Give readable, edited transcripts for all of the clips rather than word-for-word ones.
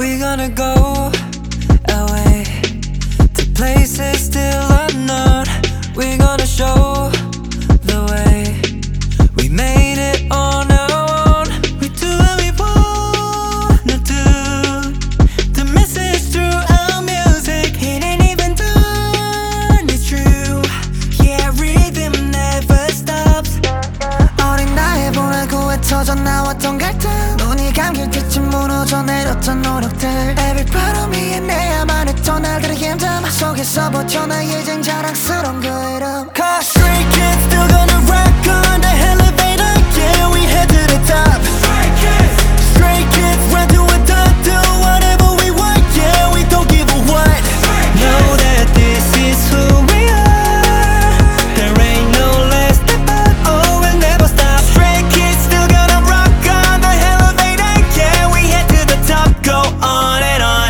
We gonna go away to places still unknown. We gonna show the way. We made it on our own. We do what we wanna do. The message through our music, it ain't even done, it's true. Yeah, rhythm never stops. 어린 나에 보내고 외쳐져 나왔던 갈등, 눈이 감길 때쯤 무너져 내렸던 노력들. Every part of me 내야만 했던 날들의 힘듦 속에서 버텨나의 이젠 자랑스러운 그 이름. Cause Stray Kids still gonna rock on the elevator. Yeah, we head to the top. Stray Kids run to a dot, do whatever we want. Yeah, we don't give a what. Know that this is who we are. There ain't no last step up. Oh, we'll never stop. Stray Kids still gonna rock on the elevator. Yeah, we head to the top. Go on and on.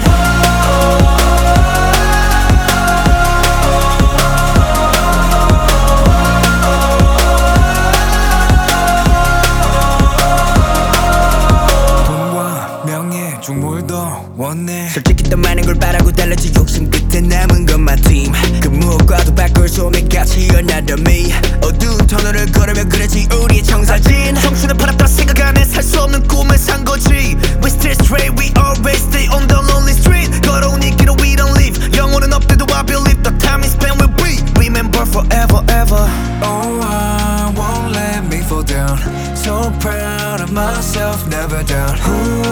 중물도 원해. 솔직히 더 많은 걸 바라고 달라지 욕심 끝에 남은 건 my team. 그 무엇과도 바꿀 수 없는 가치 another me. 어두운 터널을 걸으며 그려진 우리의 청사진. 청춘을 팔았다 생각하네 살 수 없는 꿈을 산 거지. We still straight, we always stay on the lonely street. 걸어온 이 길을 we don't leave. 영혼은 없대도 I believe the time is spent with we remember forever ever. Oh, I won't let me fall down. So proud of myself, never down. Ooh,